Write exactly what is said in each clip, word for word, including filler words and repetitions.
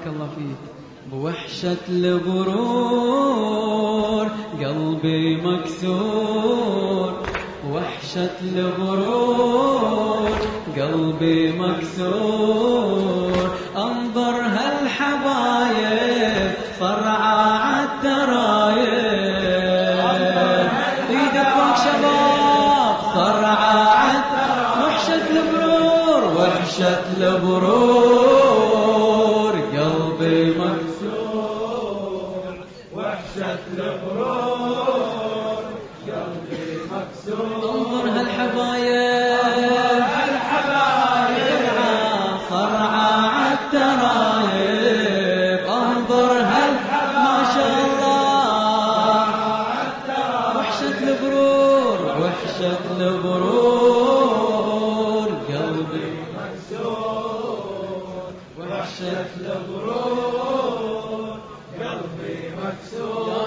بارك الله فيك. بوحشة الغرور قلبي مكسور، وحشة الغرور قلبي مكسور، انظر هالحبايب صرعى عالترايب، ايدك فوق شباب صرعى عالترايب. وحشة الغرور وحشة الغرور قلبي مكسور، وحشة الغرور قلبي مكسور، انظر هالحبايب هالحبايب صرعى عالترايب، انظر هال ما شاء الله. وحشة الغرور وحشة الغرور قلبي مكسور، وحشة الغرور قلبي مكسور. يا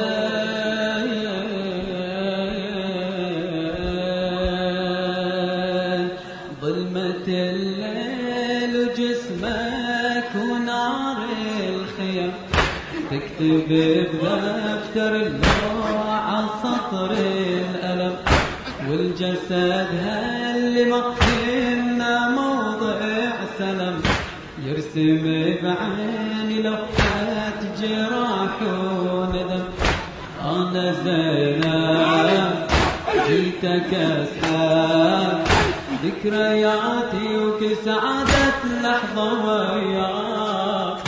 حسين ظلمة الليل وجسمك ونار الخيم، تكتب بدفتر اللوع سطر الألم، والجسد هاللي مقتلنا موضع سلم، يرسم بعيني لوحات جراح وندم. أنا زينب جيتك أسهل ذكرياتي وكسعادة لحظة وياك،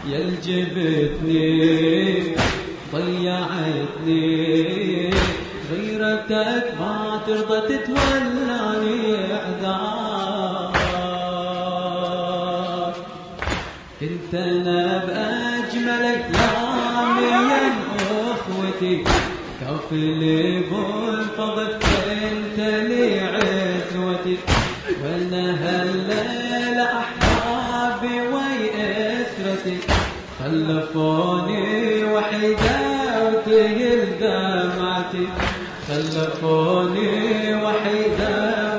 يلجبتني ضيعتني غيرتك ما ترضى تتولاني عذاب. كنت انا باجمل ايامي يا اخوتي، كافلي بالفضل انت لي عزوتي، وانا هالليله احبابي ويأسرتي خلفوني وحيده وتهل دمعتي، خلفوني وحيده.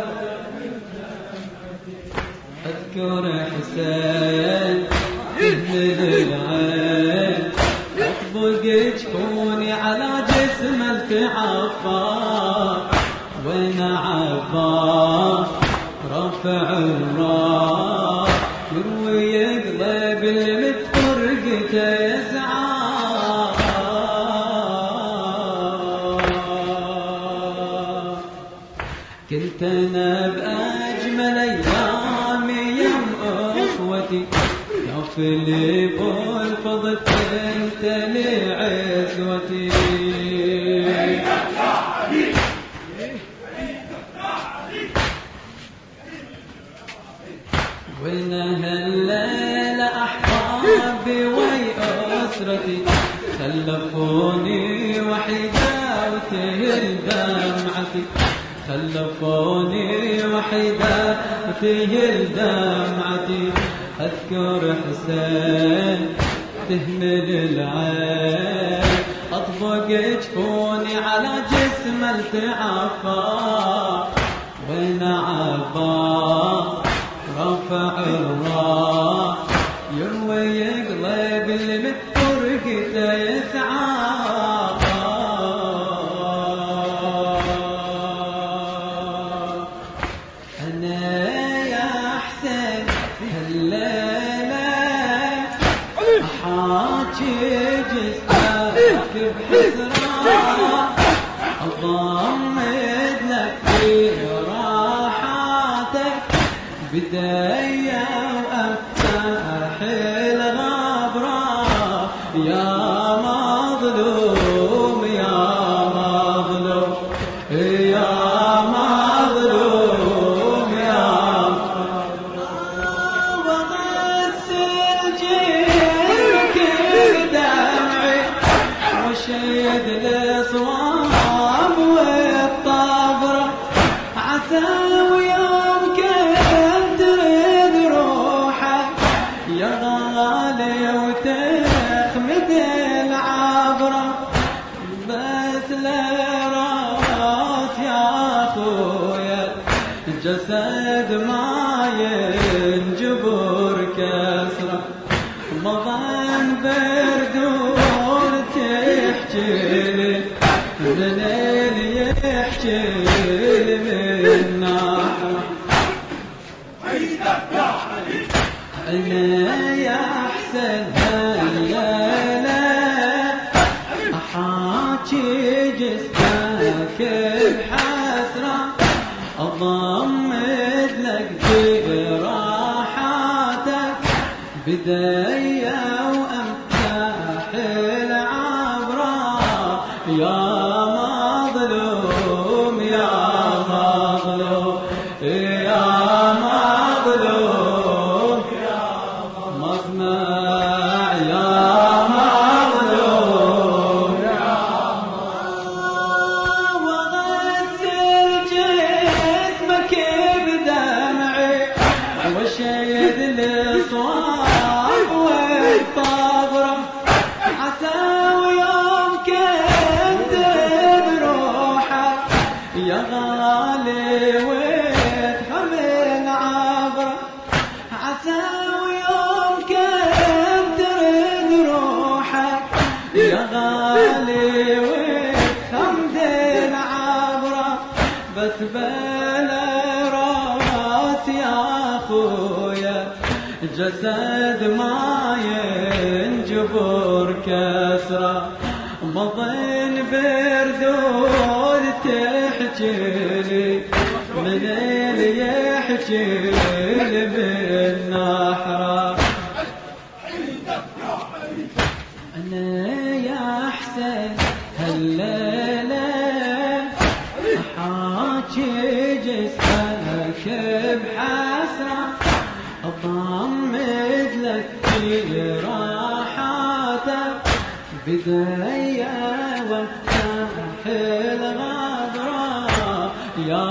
اذكر حسين من العين اطبق جفوني على جسم التعفار، وين عباس رفع الراس يروي يقلب اللي متفرقته يسعى. كنت انا باجمل ايامي يا اخوتي، كافلي بالفضل انت لي عزوتي. وإن هالليلة أحبابي ويأسرتي خلفوني وحيدة وتهل دمعتي، خلفوني وحيدة وتهل دمعتي. أذكر حسين تهمل العين أطبق جفوني على جسم التعفار، وين عباس رفع الراس يروي يقلب اللي متفرقته يسعى. أنا يا حسين هالليلة أحاكي جسمك بحسرة، أضمد لك في راحتك بداية وأفتح الغبرة. يا مظلوم يا مظلوم يا مظلوم يا مظلوم، وغسل جيرك بدمعي وشيد الأصواب والطبرة، عسى ويوم كدرد روحك يا غالي وتخمد العبرة، بس لراس يا خويا جسد ما ينجبر كسرة، مضان بردون تحجيلي من اللي يحجيلي من نحر أنا يا حسن هالليلة أحاكي جسمك بحسرة أضمد لك جراحاتك بداية وأمسح العبرة يا مظلوم يا مظلوم يا مظلوم مصنع يا مظلوم وغسل جسمك بدمعي وشيد الصواب والطبرة عسى ويوم كنت بروحك يا غالي وتحمل عبرة عسى ويوم كنت بروحك يا غالي وتحمل عبرة بس بلا راس يا أخويا جسد ما ينجبر كسرة مضن بردود تحجيلي من اللي يحجيلي بالنحرة أنا يا حسين هالليلة أحاكي جسمك بحسرة أضمد لك جراحاتك بداية وافتح الغبرة يا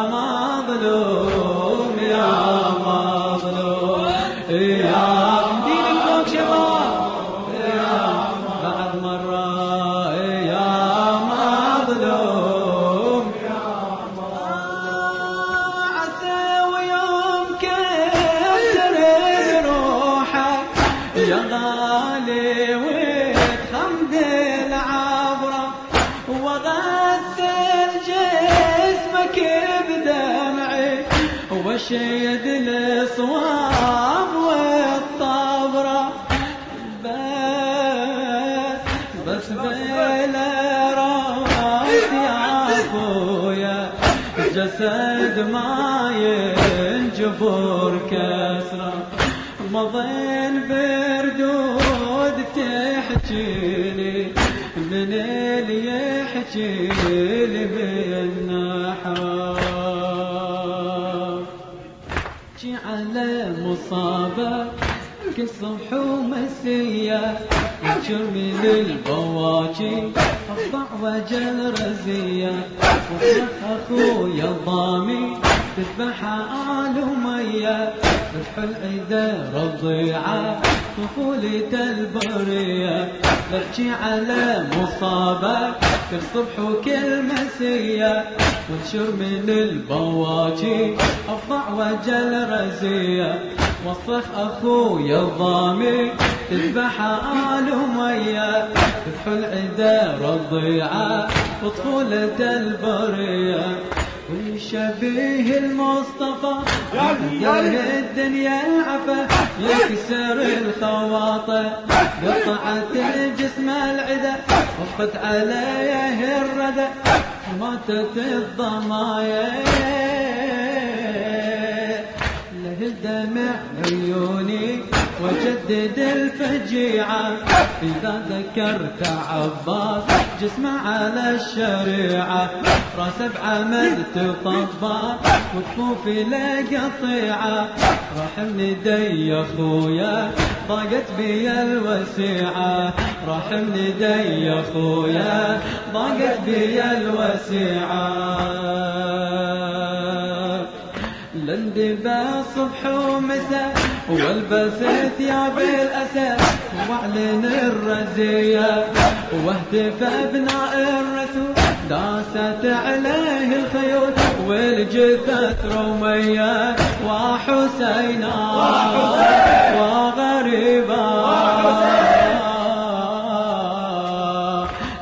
مظلوم يا مظلوم يا دينك فوق شباب يا بعد مرة يا مظلوم عسى ويوم كسر روحك يا غالي وتحمد العبرة وغسل جسمك بدمعي وشيد الصواب والطبرة بس بس بلا راس يا أخويا جسد ما ينجبر كسرة مضين بردود تحجيلي من اللي يحجيلي بالنحر جي على مصابة كل صبح ومسية وانشر من البواجي أفضع وجل رزية وصرخ أخويا الضامي تذبح آل أمية ذبح العيدة رضيعة طفولة البرية ببكي على مصابة كل صبح وكل مسية وانشر من البواجي أفضع وجل رزية وصرخ أخويا الضامي تذبح آل أمية ذبح العيدة رضيعة وطفولة البرية ويشبيه المصطفى يهدر الدنيا العفا يكسر الخواطر قطعت الجسم العدا وقت عليه الردى ماتت الضمايا له الدمع عيوني وجدد الفجيعة إذا ذكرت عباس جسمه على الشريعة راسه بعمد تطبع وكفوفي له قطيعة راح من يدي يا خويا ضاقت بي الوسيعة راح من يدي يا خويا ضاقت بي الوسيعة لندبى صبح ومساء والبس ثياب الأسى واعلن الرزية واهتف ابناء الرسول داست عليه الخيول والجثث رمية وحسينا وغريبا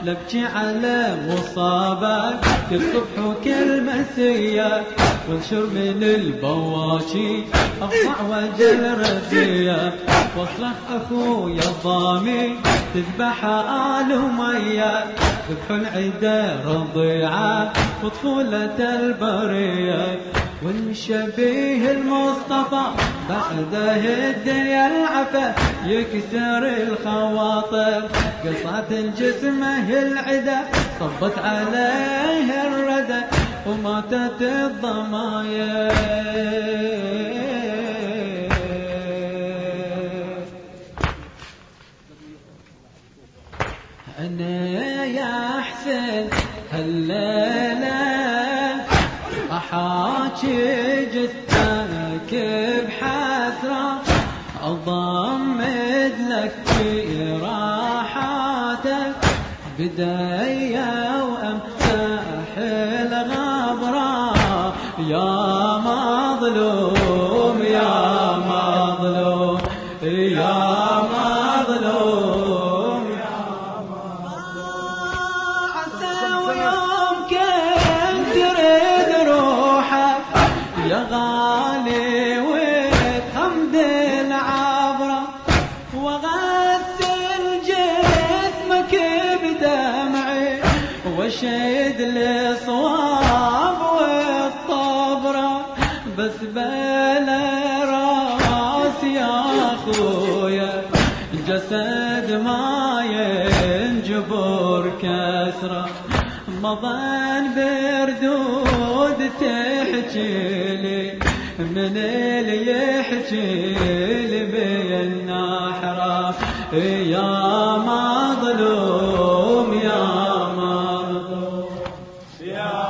نبكي على مصابك كل صبح وكل مسية، وانشر من البواكي أفضع وجه الرزية، واصلح أخويا الضامي تذبح آل أمية، ذبح العدا رضيعة وطفولة البرية، والشبيه المصطفى بعده الدنيا العفا يكسر الخواطر، قصعت الجسمه العدا صبت عليه الردى وماتت الضمايا. أنا يا حسين هالليلة أحاكي جثتك بحسرة، أضمد لك في راحاتك بداية وأمسح الغبرة، يا مظلوم يا مظلوم يا مظلوم يا مظلوم. عسى ويمكن تريد روحك يا غالي وتحمد العبرة، وغسل جسمك بدمعي وشيد الصواب والطبرة، بس بلا راس يا أخويا جسد ما ينجبر كسرة، مظن بردود تحكي لي من اللي يحكي لي بالنحرة، يا مظلوم يا مظلوم يا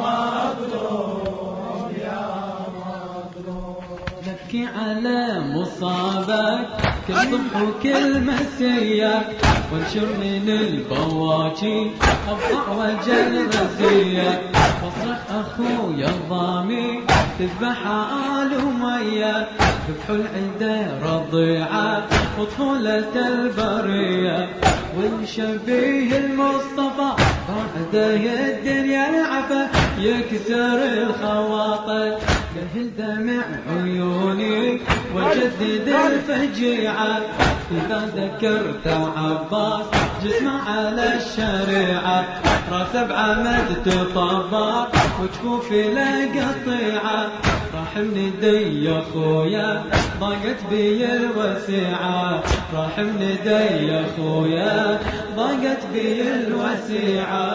مظلوم يا مظلوم. نبكي على مصابك كل صبح وكل مسية، وانشر من البواكي أفضع وجه الرزية، واصرخ أخويا الضامي تذبح آل أمية، ذبح العدا رضيعة وطفولة البرية، والشبيه المصطفى بعده الدنيا العفا يكسر الخواطر، يهل دمع عيوني وجدد الفجيعة، إذا ذكرت عباس جسمه على الشريعة، راسه بعمد تطبع وجفوفي له قطيعة، راح من يدي يا خويا ضاقت بي الوسيعة، راح من يدي يا خويا ضاقت بي الوسيعة.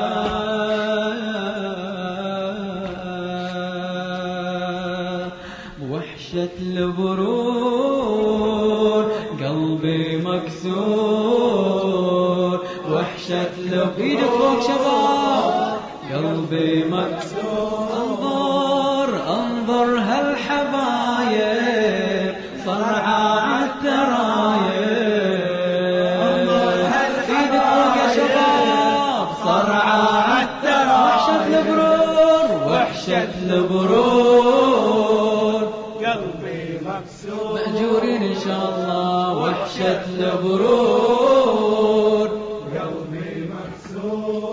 وحشة البرور قلبي مكسور، وحشة البرور فوق شباب قلبي مكسور، انظر انظر هالحبايب صرعى عالترايب، انظر هالحبايب فوق يا شباب صرعى عالترايب، وحشة البرور وحشة البرور قلبي مكسور، مأجورين إن شاء الله. وحشة البرور قلبي مكسور.